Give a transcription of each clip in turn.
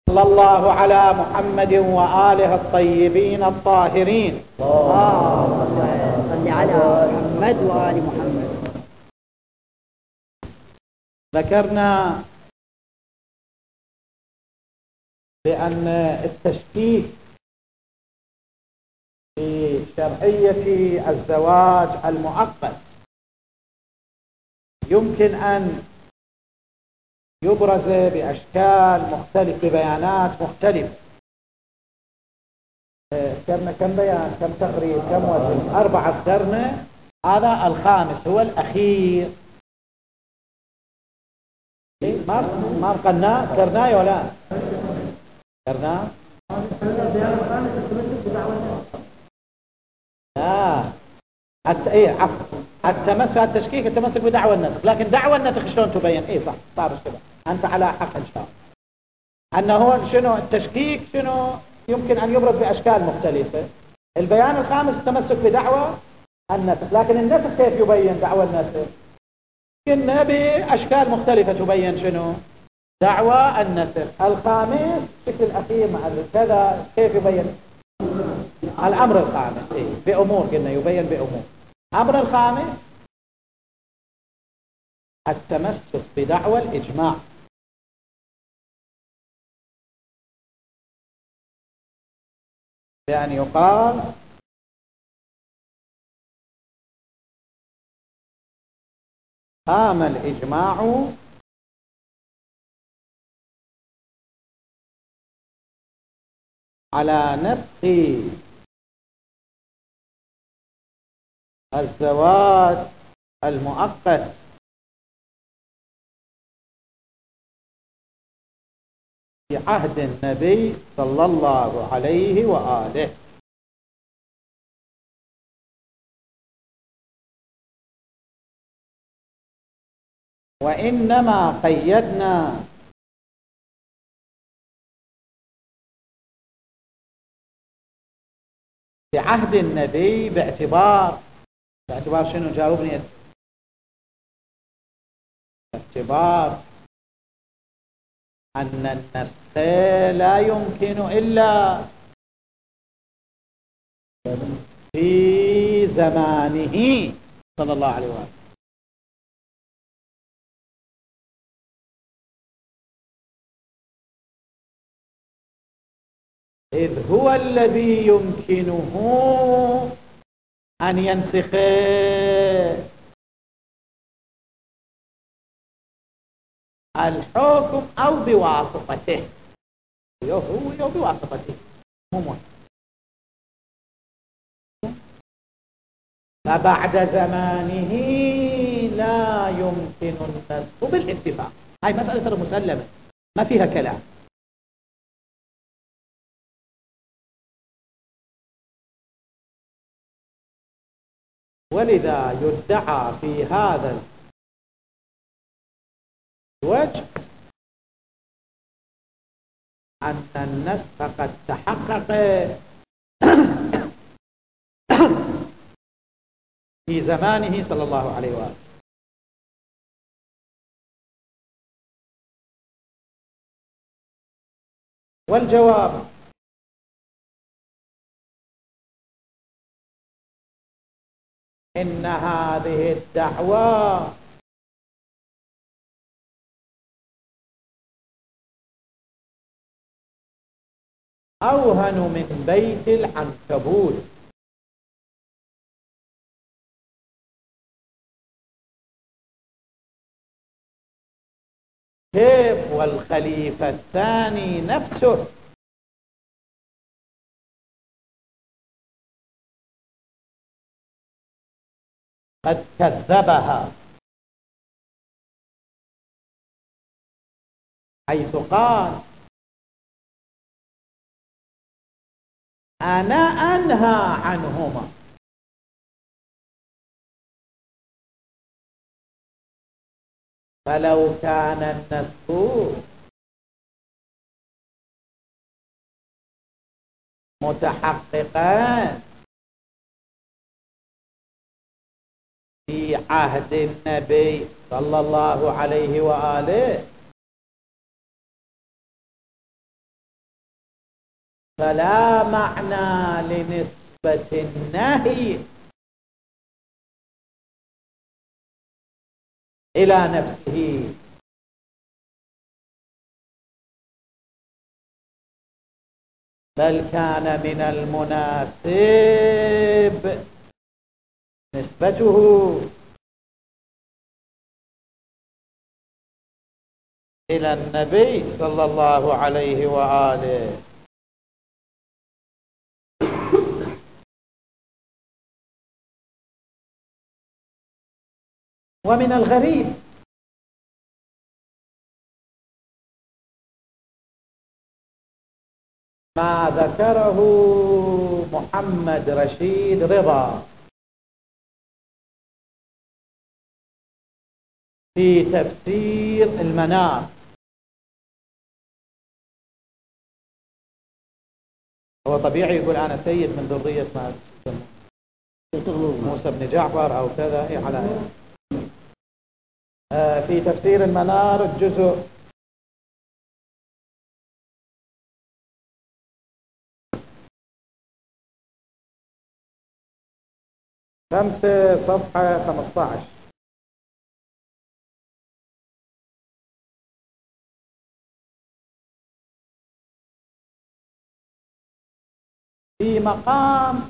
صلى الله على محمد وآله الطيبين الطاهرين. اللهم صل على محمد وآل محمد. ذكرنا بأن التشكيك في شرعية الزواج المؤقت يمكن أن يبرز بأشكال مختلفة، ببيانات مختلفة. كم بيان، كم تقرير، كم وجه؟ 4 ذكرنا، هذا الخامس هو الأخير. ما قلنا ذكرناه ولا ذكرناه؟ لا، التمسك التشكيك، التمسك بدعوى النسخ. لكن دعوى النسخ شلون تبين؟ صح، صار الشبه، أنت على حق إن شاء الله. أنه هو شنو التشكيك، شنو يمكن أن يبرز بأشكال مختلفة. البيان الخامس التمسك بدعوى النسخ. لكن النسخ كيف يبين دعوى النسخ؟ كنا بأشكال مختلفة تبين شنو دعوى النسخ. الخامس الشكل الأخير مع كذا كيف يبين الأمر الخامس؟ بأمور قلنا يبين بأمور. الأمر الخامس التمسك بدعوى الإجماع. يعني يقال قام الإجماع على نسخ الزواج المؤقت في عهد النبي صلى الله عليه وآله. وإنما قيدنا في عهد النبي باعتبار شنو؟ جاوبني. باعتبار أن النسخ لا يمكن إلا في زمانه صلى الله عليه وسلم. إذ هو الذي يمكنه أن ينسخ الحكم أو بواسطته، هو بواسطته. فبعد زمانه لا يمكن النسخ بالاتفاق. هاي مسألة مسلمة ما فيها كلام. ولذا يدعى في هذا الوجه أن النسخ قد تحقق في زمانه صلى الله عليه وآله. والجواب إن هذه الدعوة أوهن من بيت العنكبوت. كيف والخليفة الثاني نفسه قد كذبها، حيث قال أنا أنهى عنهما. فلو كان النسخ متحققا في عهد النبي صلى الله عليه وآله فلا معنى لنسبة النهي إلى نفسه، بل كان من المناسب نسبته إلى النبي صلى الله عليه وآله. ومن الغريب ما ذكره محمد رشيد رضا في تفسير المنار. هو طبيعي يقول أنا سيد من ذرية موسى بن جعفر أو كذا على في تفسير المنار الجزء 5 صفحة 15 في مقام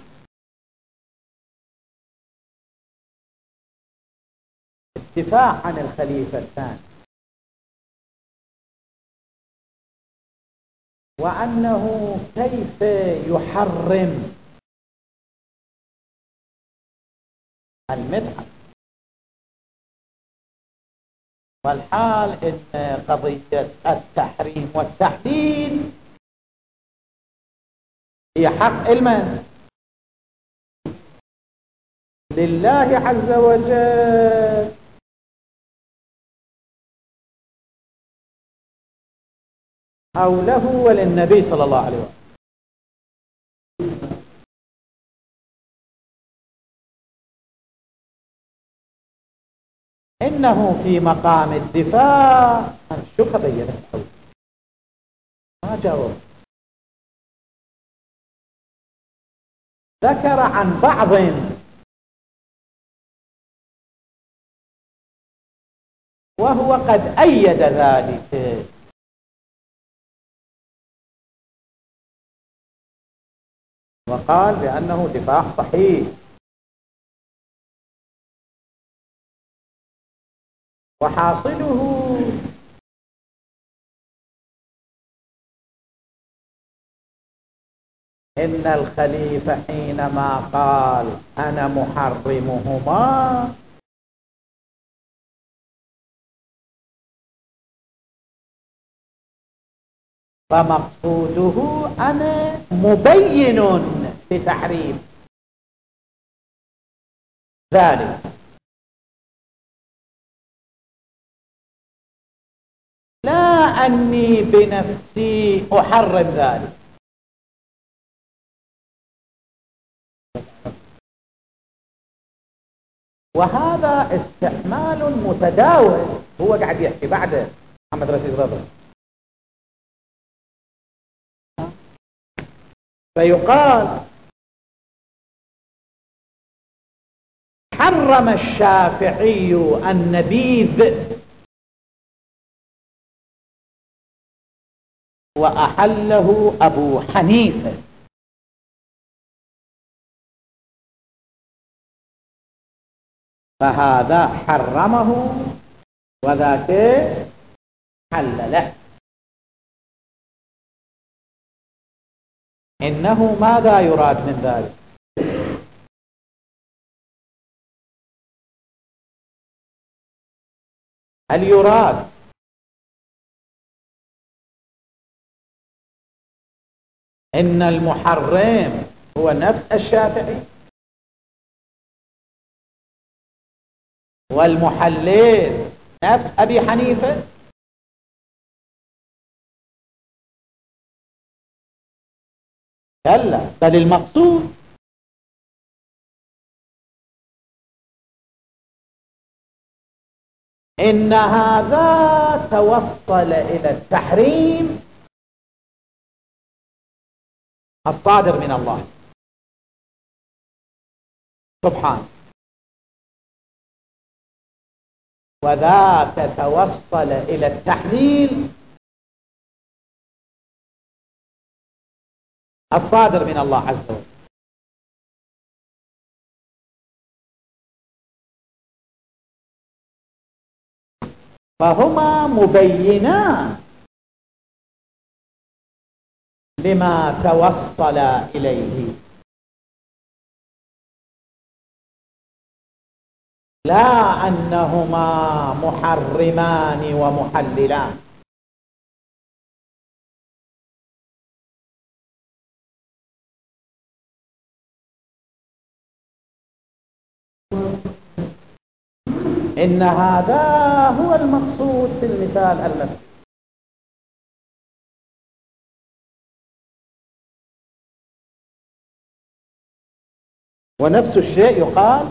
الدفاع عن الخليفة الثاني، وأنه كيف يحرم المدح، والحال إن قضية التحريم والتحليل هي حق المن لله عز وجل، أو له وللنبي صلى الله عليه وسلم. إنه في مقام الدفاع شو بينه ما جاوب، ذكر عن بعض وهو قد أيد ذلك، وقال بأنه دفاع صحيح، وحاصله إن الخليفة حينما قال أنا محرمهما فمقصوده أنا مبين لتحريم ذلك، لا أني بنفسي أحرم ذلك. وهذا استعمال متداول، هو قاعد يحكي بعده محمد رشيد رضا، فيقال حرم الشافعي النبيذ وأحله أبو حنيفة، فهذا حرمه وذاك حلله. إنه ماذا يراد من ذلك؟ هل يراد إن المحرم هو نفس الشافعي والمحلل نفس أبي حنيفة؟ كلا، بل المقصود إن هذا توصل إلى التحريم الصادر من الله سبحانه، وذاك توصل إلى التحليل الصادر من الله عز وجل. فهما مبينان لما توصل إليه، لا أنهما محرمان ومحللان. إن هذا هو المقصود في المثال المثل. ونفس الشيء يقال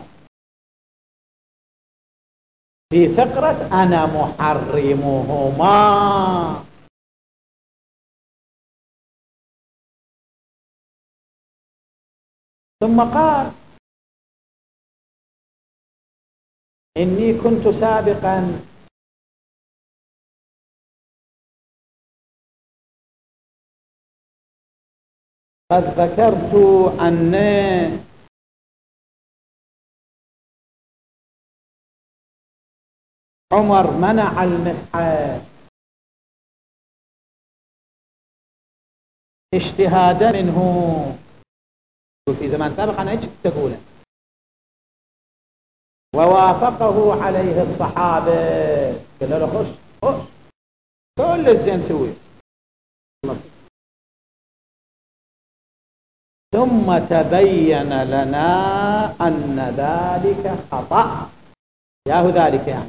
في فقرة أنا محرمهما. ثم قال إني كنت سابقا قد ذكرت أن عمر منع المسح اجتهادا منه في زمان سابق. أنا ايش تقوله؟ ووافقه عليه الصحابة، قالوا له خش كل الزين سوي. ثم تبين لنا أن ذلك خطأ. ياهو ذلك يعني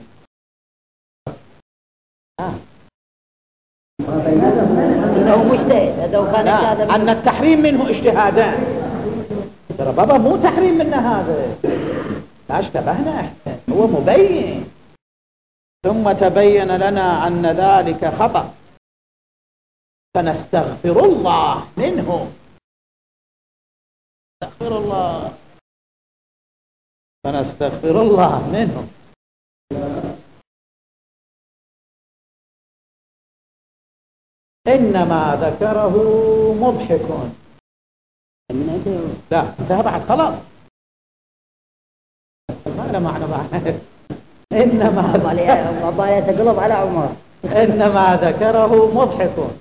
إنه مجتهد، هذا وكان لا، أن التحريم منه اجتهادان. ترى بابا مو تحريم منا هذا، لا اشتبهنا احنا، هو مبين. ثم تبين لنا أن ذلك خطأ فنستغفر الله منه. استغفر الله، فنستغفر الله منه. إنما ذكره مضحك. لا انتهى بعد خلاص، ما له معنى بعد. إنما يتقلب على عمر. إنما ذكره مضحك،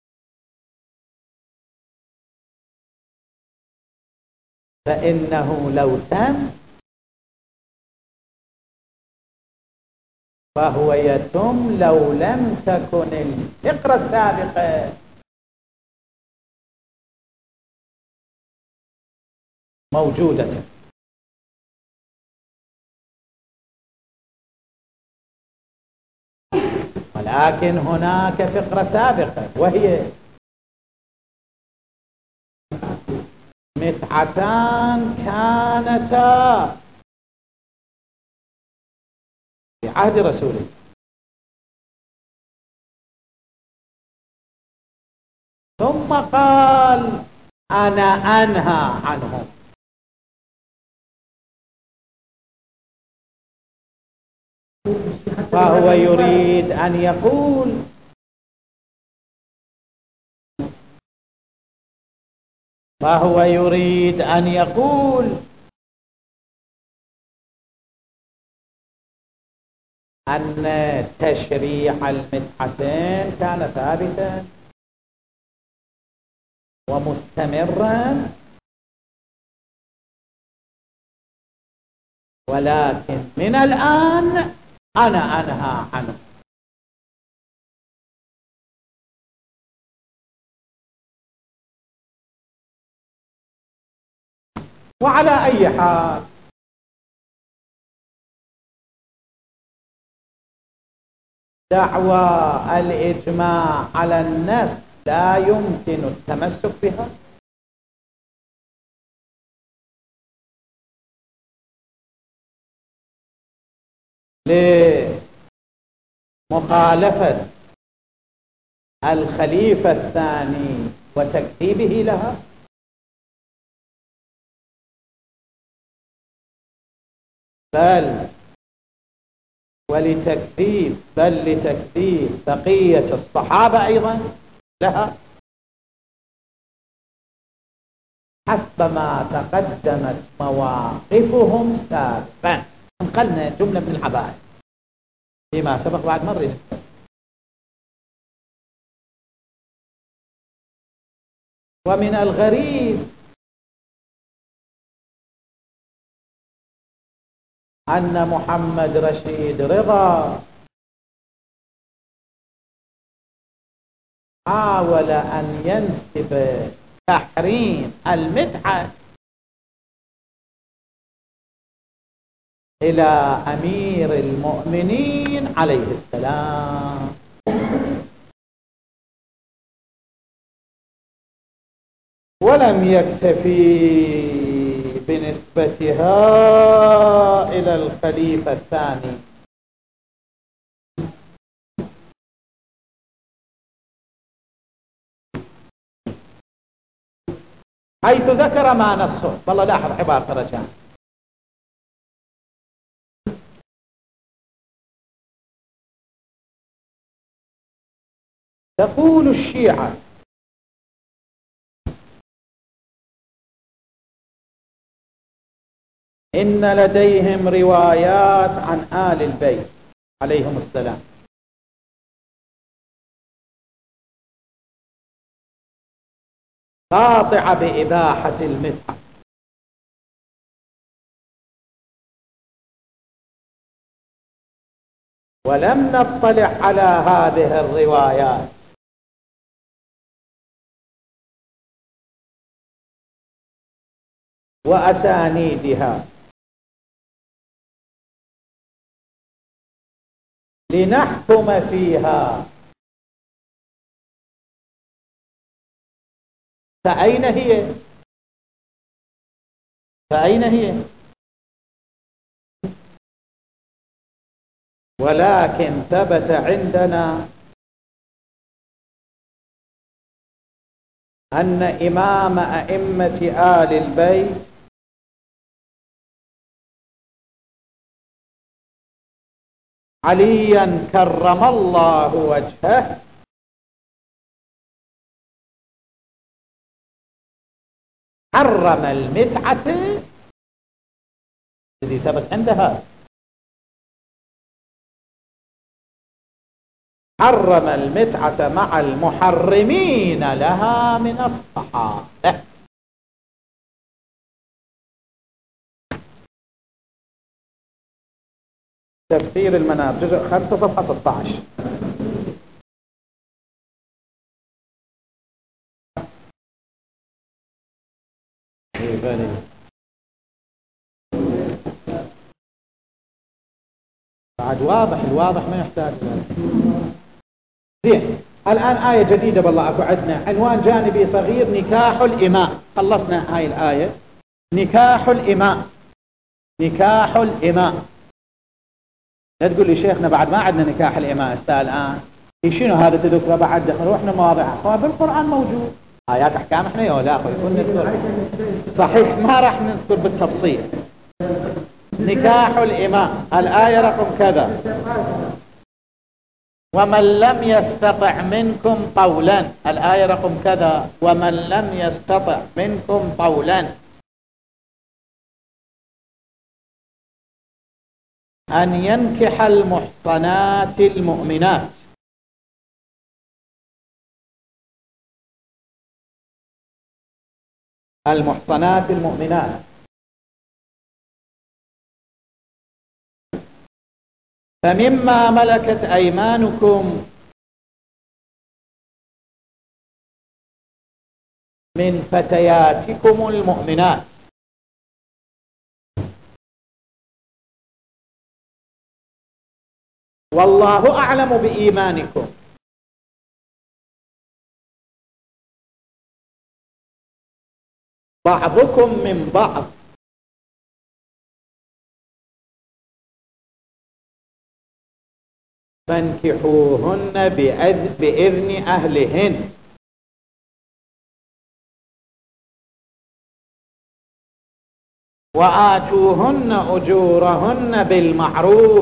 فإنه لو تم فهو يتم لو لم تكن الفقرة السابقة موجودة. ولكن هناك فقرة سابقة وهي متعتان كانتا في عهد رسوله، ثم قال أنا أنهى عنهم. فهو يريد أن يقول أن تشريع المتعتين كان ثابتا ومستمرا، ولكن من الآن أنا أنهى عنه. وعلى أي حال دعوى الإجماع على النص لا يمكن التمسك بها لمخالفة الخليفة الثاني وتكذيبه لها. بل ولتكذيب بقية الصحابة أيضا لها حسب ما تقدمت مواقفهم سابقا. انقلنا جملة من الحبائل فيما سبق بعد مرة. ومن الغريب أن محمد رشيد رضا حاول أن ينسب تحريم المتعة إلى أمير المؤمنين عليه السلام، ولم يكتفي بنسبتها إلى الخليفة الثاني، حيث ذكر ما نصه. والله لاحظ عبارة رجاء: تقول الشيعة إن لديهم روايات عن آل البيت عليهم السلام قاطعة بإباحة المتعة، ولم نطلع على هذه الروايات وأسانيدها لنحكم فيها. فأين هي؟ فأين هي؟ ولكن ثبت عندنا أن إمام أئمة آل البيت عليا كرم الله وجهه حرم المتعة الذي ثبت عندها، حرم المتعة مع المحرمين لها من الصحابة. تفسير المنار جزء 5 صفحة 16. بعد واضح، الواضح ما يحتاج. زين، الآن آية جديدة بالله أكو عندنا عنوان جانبي صغير: نكاح الإماء. خلصنا هاي الآية، نكاح الإماء. نكاح الإماء. لا تقول لي شيخنا بعد ما عندنا نكاح الإماء الآن شنو هذا تذكره بعد روحنا مواضيع بالقرآن موجود آيات أحكام. احنا يا لا يكون نذكر صحيح، ما راح نذكر بالتفصيل. نكاح الإماء الآية رقم كذا: ومن لم يستطع منكم طولا. الآية رقم كذا: ومن لم يستطع منكم طولا أن ينكح المحصنات المؤمنات المحصنات المؤمنات فمما ملكت أيمانكم من فتياتكم المؤمنات والله أعلم بإيمانكم. بعضكم من بعض فانكحوهن بإذن أهلهن وآتوهن أجورهن بالمعروف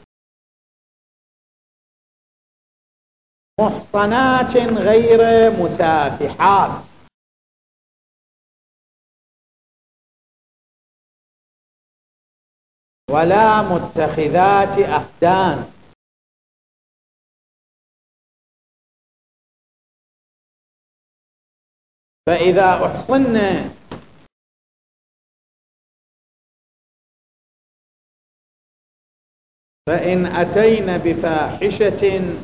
محصنات غير مسافحات ولا متخذات أخدان فإذا أحصن فإن أتين بفاحشة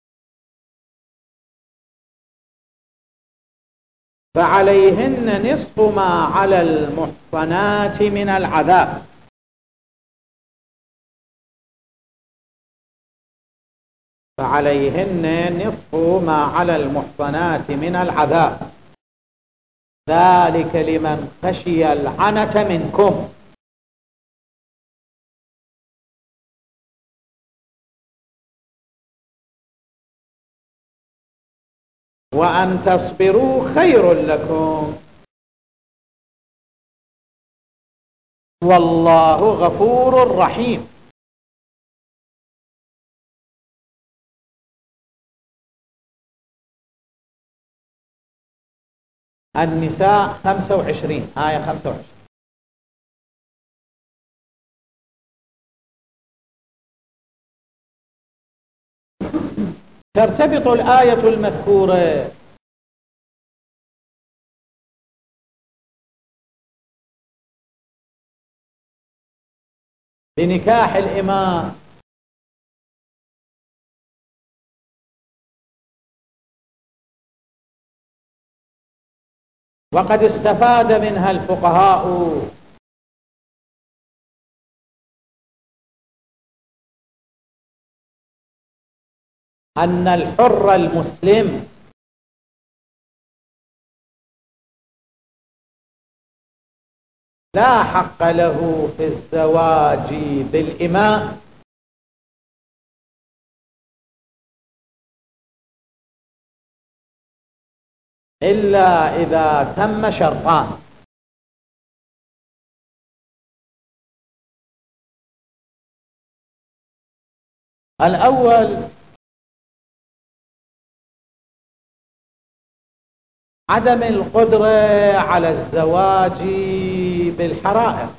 فعليهن نصف ما على المحصنات من العذاب فعليهن نصف ما على المحصنات من العذاب ذلك لمن خشي العنة منكم وأن تصبروا خير لكم والله غفور رحيم. النساء 25 آية 25. ترتبط الآية المذكورة بنكاح الإمام وقد استفاد منها الفقهاء أن الحر المسلم لا حق له في الزواج بالإماء إلا إذا تم شرطان: الأول عدم القدرة على الزواج بالحرائر،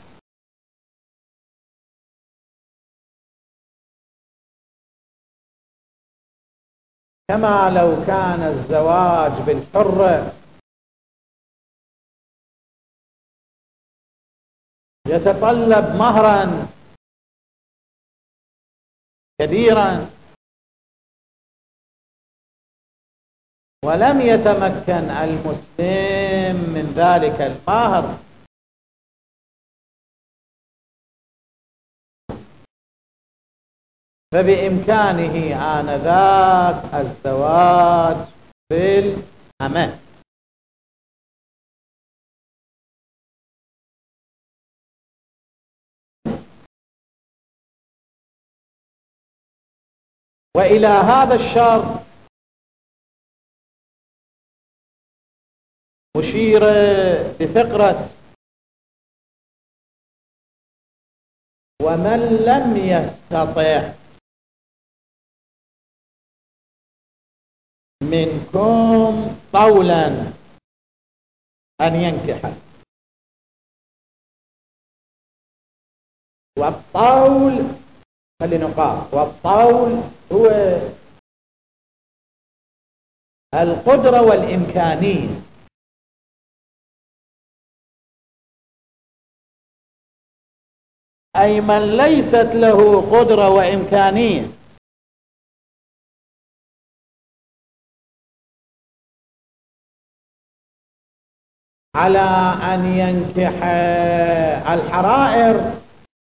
كما لو كان الزواج بالحر يتطلب مهرا كبيرا ولم يتمكن المسلم من ذلك المهر، فبإمكانه آنذاك الزواج بالأمة. وإلى هذا الشرط أشير بفقرة: ومن لم يستطع منكم طولا أن ينكح. والطول فلنقاط، والطول هو القدرة والإمكانية، أي من ليست له قدرة وإمكانية على أن ينكح الحرائر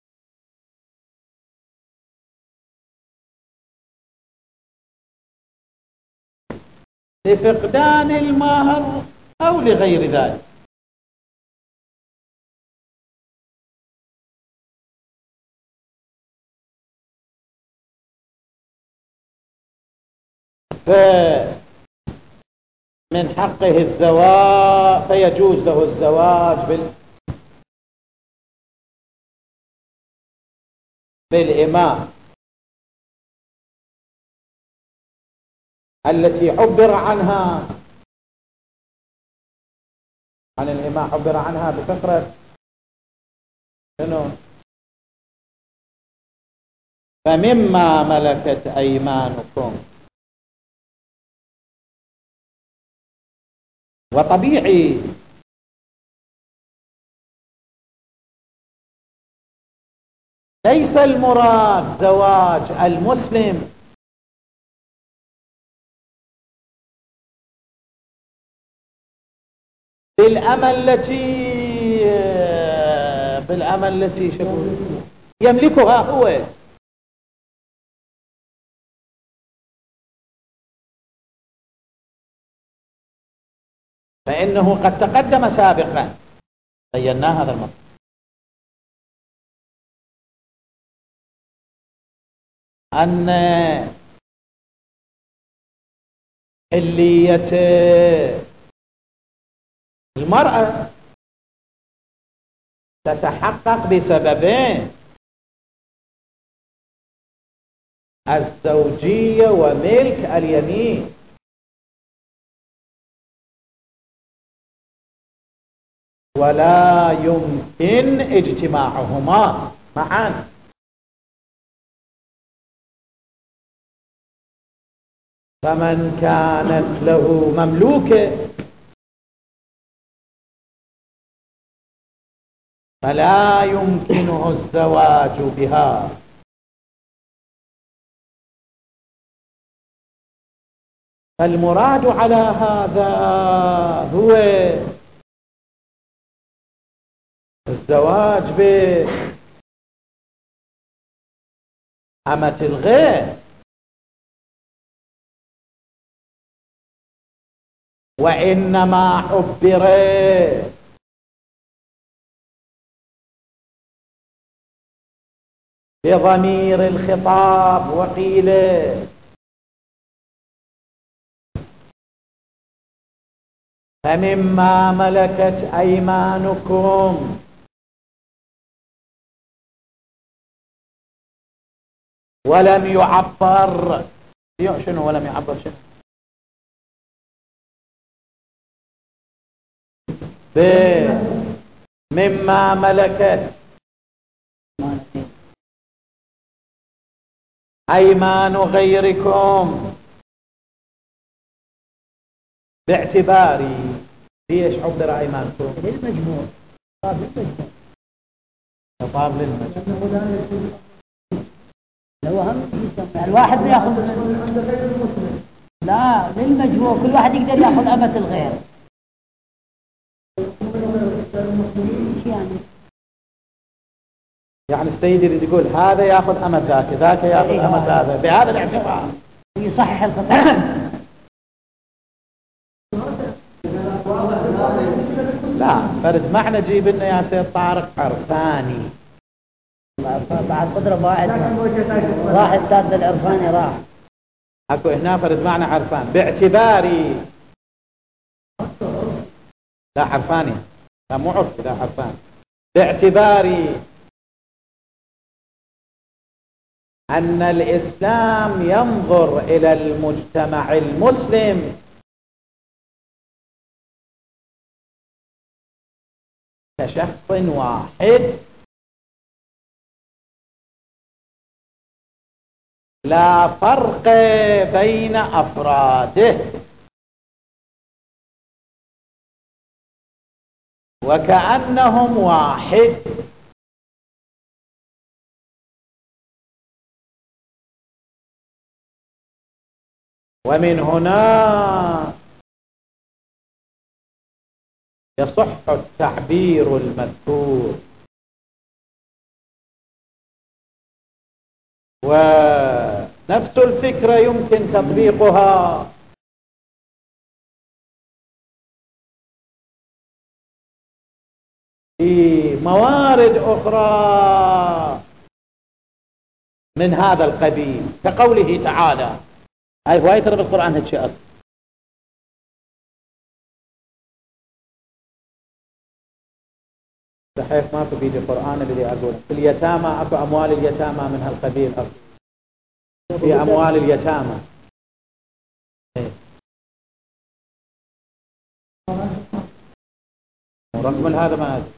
لفقدان المهر أو لغير ذلك. فمن حقه الزواج، فيجوز له الزواج بالإماء التي عبر عنها عن الإماء عبر عنها بكثرة شنو؟ فمما ملكت أيمانكم. وطبيعي ليس المراد زواج المسلم بالأمة التي يملكها هو، فإنه قد تقدم سابقا بينا هذا المطلب أن حلية المرأة تتحقق بسببين: الزوجية وملك اليمين. ولا يمكن اجتماعهما معا. فمن كانت له مملوكة فلا يمكنه الزواج بها. فالمراد على هذا هو الزواج بأمة الغير، وإنما عبر بضمير الخطاب وقيل فمما ملكت أيمانكم. ولم يعبر شنو؟ ولم يعبر شنو؟ مما ملكت أيمان غيركم باعتباري ليش عبر أيمانكم؟ للمجموع. خطاب للمجموع. لو هم الواحد ياخذ، لا للمجموع، كل واحد يقدر ياخذ أمة الغير. يعني السيد يريد يقول هذا ياخذ أمة ذاك، ذاك ياخذ أمة هذا، بهذا الاعتبار يصحح الخطاب. لا فرد معنى جيب لنا يا سيد طارق عرفاني. بعد قدرة راح التاد العرفاني راح. اكو هنا فرد معنى عرفان باعتباري، لا عرفاني، لا مو عرف، لا عرفان. باعتباري أن الإسلام ينظر إلى المجتمع المسلم كشخص واحد لا فرق بين أفراده، وكأنهم واحد. ومن هنا يصح التعبير المذكور. ونفس الفكرة يمكن تطبيقها في موارد أخرى من هذا القبيل، كقوله تعالى. هاي هواية ترى بالقرآن هالشيء أصلا. صحيح ما تفيد القرآن الذي أقوله. في اليتامى أكو أموال اليتامى من هالقبيل، في أموال اليتامى. رقم هذا ما أدري.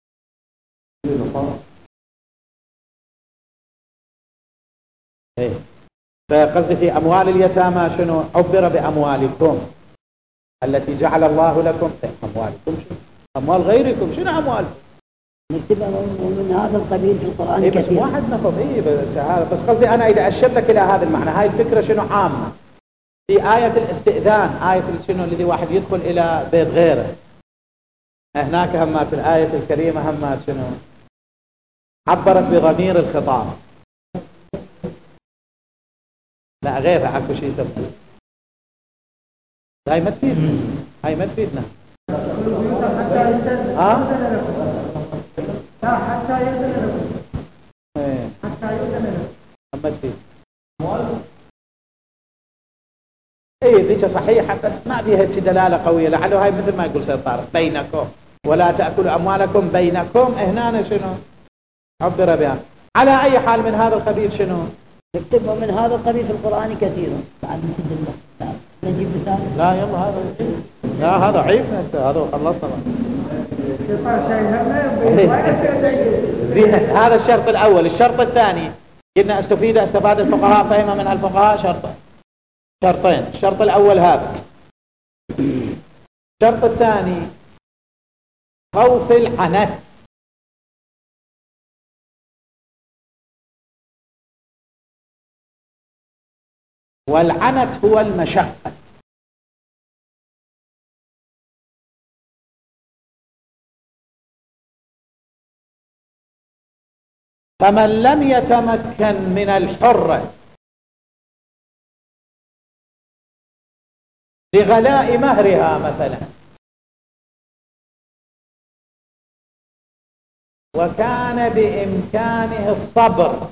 فقصدي في أموال اليتامى شنو؟ عبر بأموالكم التي جعل الله لكم. أموالكم شنو؟ أموال غيركم شنو أموالكم؟ نكتب من هذا القبيل في القرآن بس كثير. واحد نفض بس قصدي أنا إذا أشرت لك إلى هذا المعنى، هاي الفكرة شنو عامة في آية الاستئذان، آية شنو الذي واحد يدخل إلى بيت غيره، هناك همات الآية الكريمة همات شنو عبرت بضمير الخطاب. لا غيرها اكو شيء يسمونه. هاي ما تفيدنا، هاي ما تفيدنا. لا حتى يؤذن لكم. حتى يؤذن لكم. ما تفيد. ذيك صحيح بس ما فيها دلالة قوية، لعله هاي مثل ما يقول سيد طارق بينكم ولا تأكلوا أموالكم بينكم. هنا شنو عبر بها. على أي حال من هذا القبيل شنو نكتبه من هذا القبيل في القرآن كثير. بعد نسد الله نجيب مثال. لا يلا هذا لا هذا عيب هذا خلصنا. هذا الشرط الأول. الشرط الثاني قلنا استفاد الفقهاء فهم من الفقهاء شرطين. الشرط الأول هذا. الشرط الثاني خوف العنت. والعنت هو المشقة. فمن لم يتمكن من الحرة لغلاء مهرها مثلا، وكان بإمكانه الصبر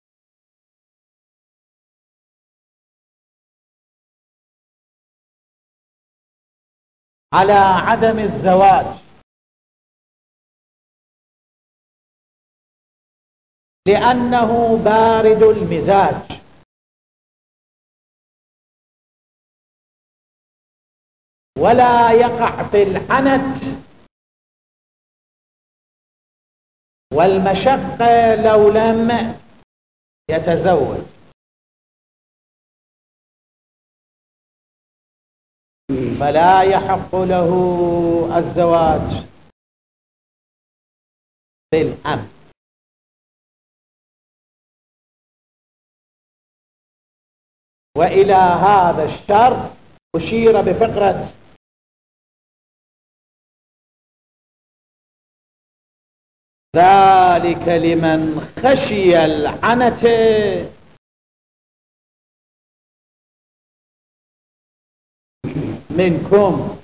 على عدم الزواج لأنه بارد المزاج ولا يقع في العنت والمشقة لو لم يتزوج، فلا يحق له الزواج بالأمن. وإلى هذا الشرط أشير بفقرة ذلك لمن خشي العنت منكم.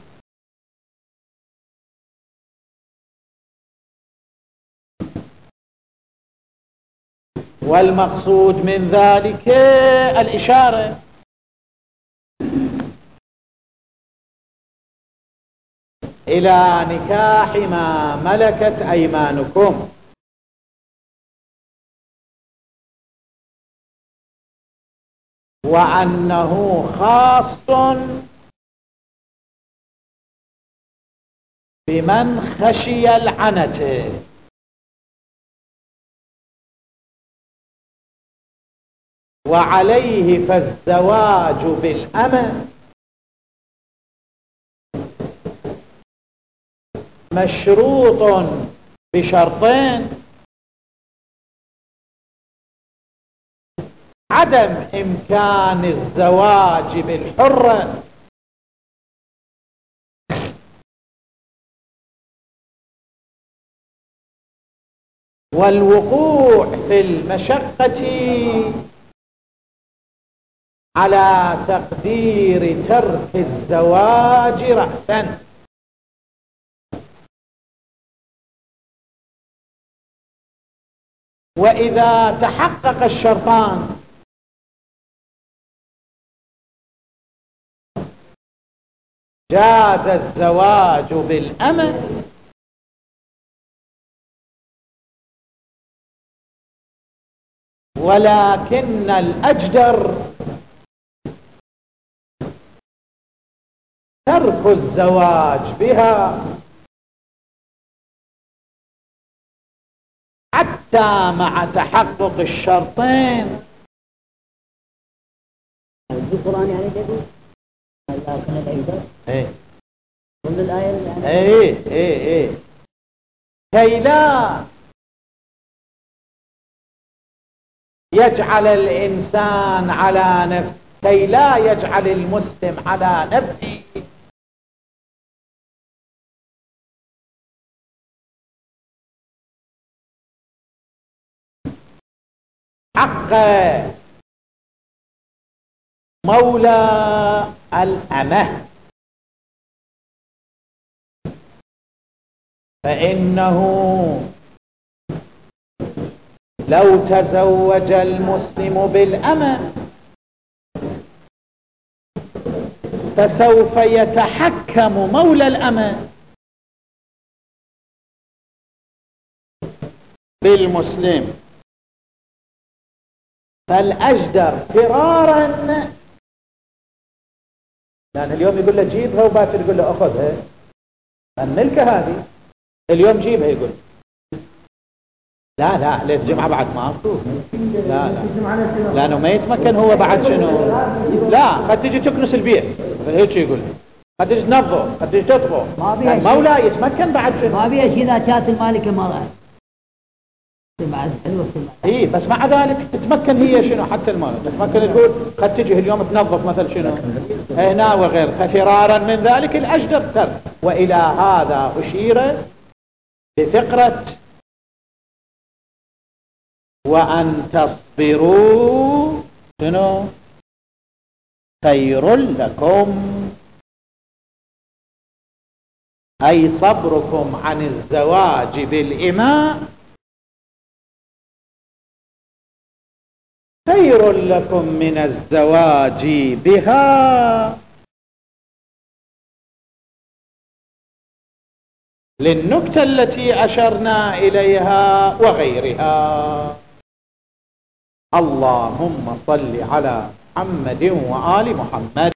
والمقصود من ذلك الإشارة إلى نكاح ما ملكت أيمانكم، وأنه خاص بمن خشي العنت. وعليه فالزواج بالأمن مشروط بشرطين: عدم إمكان الزواج بالحرة والوقوع في المشقة على تقدير ترك الزواج رأسا. وإذا تحقق الشرطان جاز الزواج بالأمن ولكن الأجدر ترك الزواج بها حتى مع تحقق الشرطين. القرآن يعني تقول لكن الأجدر ضمن الآية يعني كي لا يجعل الإنسان على نفسه، كي لا يجعل المسلم على نفسه حق مولى الأمة، فإنه لو تزوج المسلم بالأمة فسوف يتحكم مولى الأمة بالمسلم، فالأجدر فرارا، لأن اليوم يقول له جيبها وباكر يقول له أخذها، الملكة هذه اليوم جيبها يقول لا للجمعة بعد ما أطوف، لا لأنه ما يتمكن هو بعد شنو، لا قد تجي تكنس البيت هيك يقول، قد تجي تنظف، قد تجي تطبخ، المولى يتمكن بعد شنو، ما بيها شيء إذا كانت المالكة مرأة بعد حلوة بس مع ذلك تتمكن هي شنو حتى المالكة تتمكن تقول قد تجي اليوم تنظف مثل شنو هنا وغير، ففرارا من ذلك الأجدر ترك. وإلى هذا أشير بفقرة وأن تصبروا شنو خير لكم، أي صبركم عن الزواج بالإماء خير لكم من الزواج بها، للنكتة التي أشرنا إليها وغيرها. اللهم صل على محمد وآل محمد.